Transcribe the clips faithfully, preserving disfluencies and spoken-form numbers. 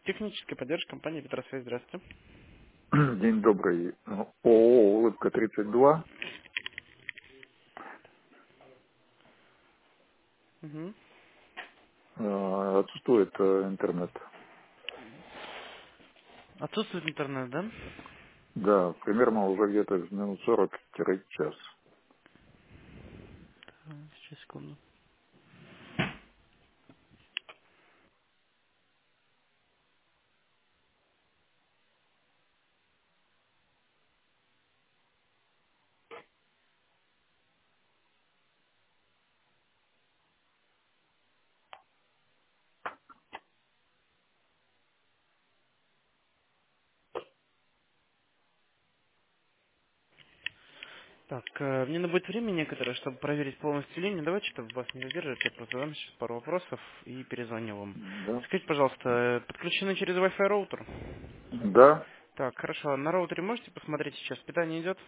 Техническая поддержка компании Петросвязь. Здравствуйте. День добрый. ООО «Улыбка тридцать два». Мгм. Э, Отсутствует э, интернет. Отсутствует интернет, да? Да, примерно уже где-то минут сорок-час. Так, сейчас, секунду. Так, э, мне надо будет время некоторое, чтобы проверить полностью линию. Давайте, чтобы вас не задерживать, я просто задам сейчас пару вопросов и перезвоню вам. Да. Скажите, пожалуйста, э, подключены через Wi-Fi роутер? Да. Так, хорошо. На роутере можете посмотреть сейчас? Питание идет?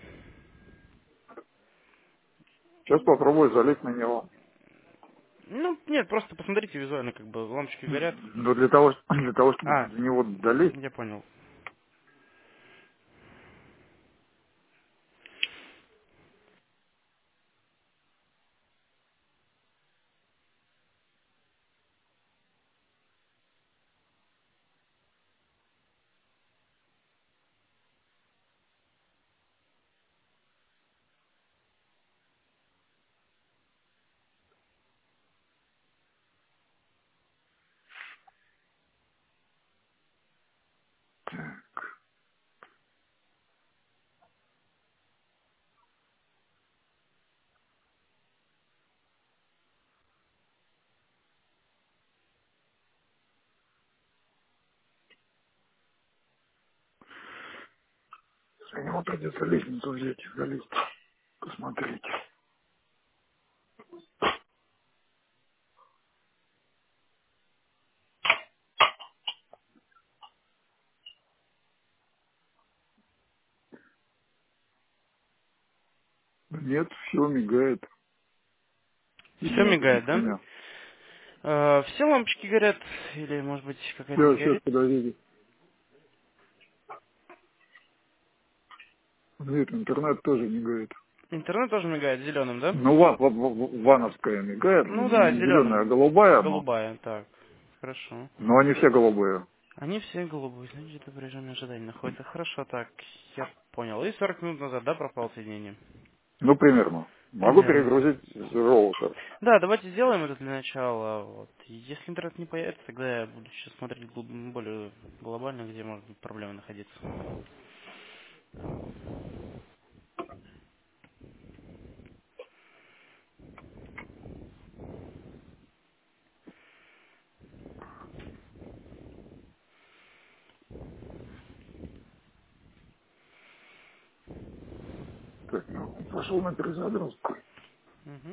Сейчас попробую залить на него. Ну, нет, просто посмотрите визуально, как бы лампочки горят. Но для того, для того, чтобы А, до него долить, я понял. для него придется лестницу взять и залить. Посмотрите. Нет, все мигает. Все Сигнал мигает, у да? меня. Э, все лампочки горят? Или, может быть, какая-то не Сейчас, сейчас, горит? подождите. Нет, интернет тоже мигает. Интернет тоже мигает зеленым, да? Ну, ва- ва- ва- вановская мигает, Ну да, не зеленая, а зеленым. голубая, но, Голубая, так. Хорошо. но они все голубые. Они все голубые, значит, это в режиме ожидания находится. Хорошо, так, я понял. И сорок минут назад, да, пропало соединение? Ну, примерно. Могу Примерно. перегрузить роутер. Да, давайте сделаем это для начала. Вот. И если интернет не появится, тогда я буду сейчас смотреть глуб- более глобально, где может быть проблема находиться. Так, ну, пошел на перезагрузку. Угу.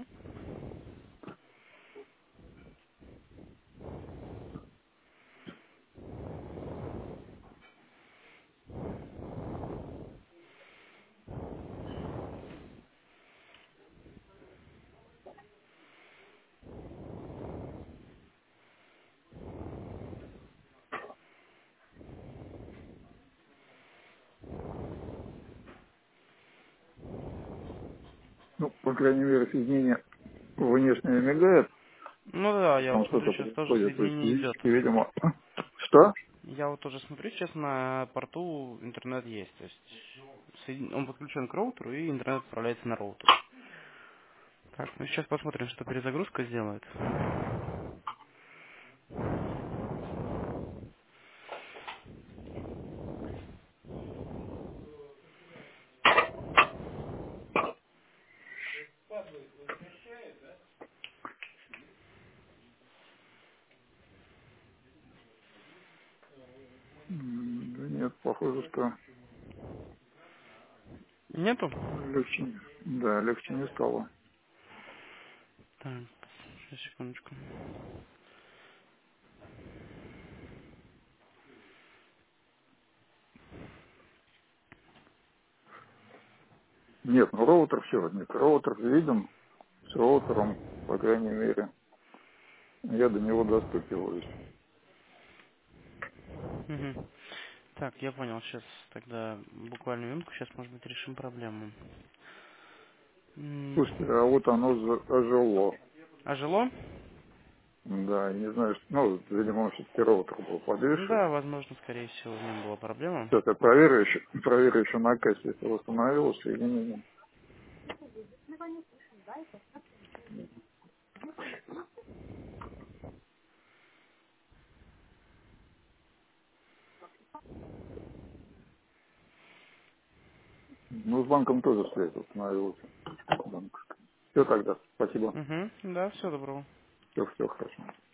Ну, по крайней мере, соединение внешнее мигает. Ну да, я Там вот смотрю, что-то сейчас тоже происходит. То есть соединение идет. физически, видимо... Что? Я вот тоже смотрю, сейчас на порту интернет есть. То есть соедин- он подключен к роутеру, и интернет отправляется на роутер. Так, ну сейчас посмотрим, что перезагрузка сделает. М, Да нет, похоже, что Нету? легче, не- да, легче не стало. Так, сейчас, секундочку. Нет, ну роутер все, нет, роутер виден, с роутером, по крайней мере, я до него достукиваюсь. Мгм. Так, я понял. Сейчас тогда буквально минутку. Сейчас, может быть, решим проблему. М, Слушайте, а вот оно за- ожило. Ожило? Да, я не знаю, что, ну, видимо, он все-таки роутер был подвешен. Да, возможно, скорее всего, в нем была проблема. Сейчас я проверю еще, проверю еще на кассе, если восстановился или нет. Ну, с банком тоже связь восстановился. Банк. Все тогда, спасибо. Угу. Да, все, доброго. Все, все хорошо.